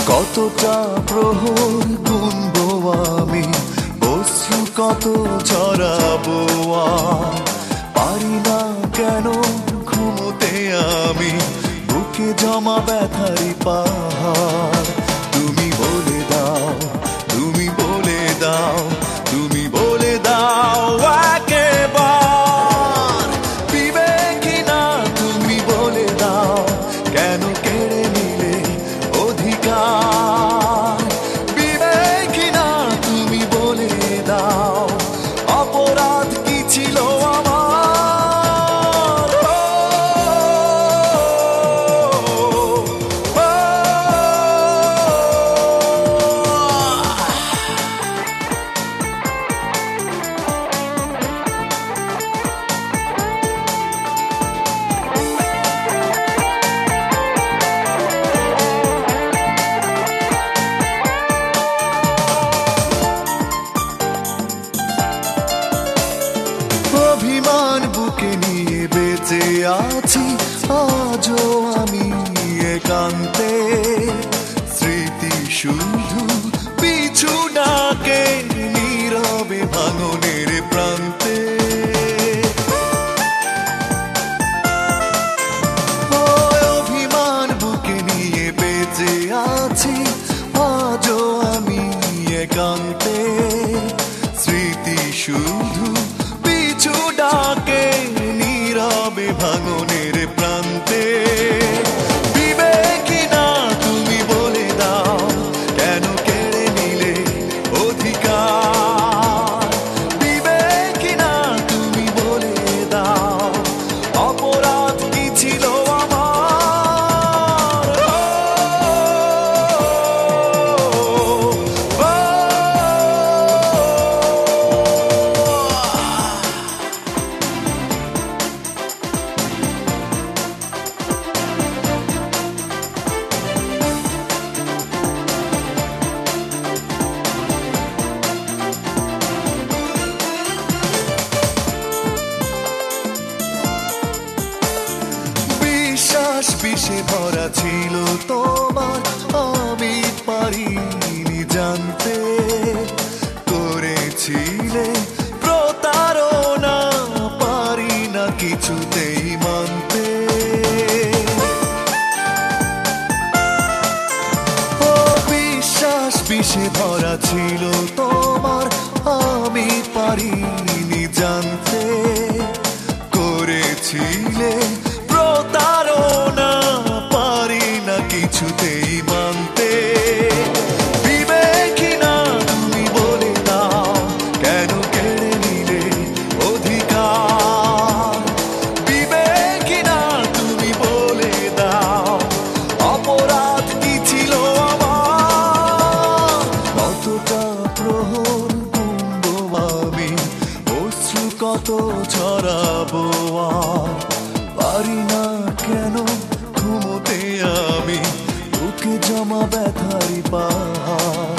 কতটা প্রহর গুনবো আমি, অশ্রু কত ঝরাবো আর পারি না কেন ঘুমোতে আমি, বুকে জমা ব্যথারি পাহাড়। তুমি বলে দাও, তুমি বলে দাও, তুমি বলে দাও একবার, বিবেকী না তুমি বলে দাও কেন কেড়ে নিলে অধিকার। বিবেকী না তুমি বলে দাও অপরাধ কি ছিল আমার। অভিমান বুকে নিয়ে বেঁচে আছি আজও আমি একান্তে, স্মৃতি শুধু পিছু ডাকে নীরবে ভাঙনের প্রান্তে। অভিমান বুকে নিয়ে বেঁচে আছি আজও আমি একান্তে, স্মৃতি শুধু পিছু ডাকে নীরবে ভাঙনের প্রান্তে। বিবেকী না তুমি বলে দাও কেন কেড়ে নিলে অধিকার। বিবেকী না তুমি বলে দাও অপরাধ কি ছিল বিষে ভরা ছিল তোমার, আমি পারিনি জানতে, করেছিলে প্রতারণা পারি না কিছুতেই মানতে। ও বিশ্বাস বিষে ভরা ছিল তোমার, আমি পারিনি জানতে, করেছিলে প্রতারণা পারি না কিছুতেই মানতে। বিবেকী না তুমি বলে দাও কেন কেড়ে নিলে অধিকার। বিবেকী না তুমি বলে দাও অপরাধ কি ছিল আমার। কতটা প্রহর গুনবো আমি, অশ্রু কত ঝরাবো আর পারি না কেন ঘুমোতে আমি, বুকে জমা ব্যথারি পাহাড়।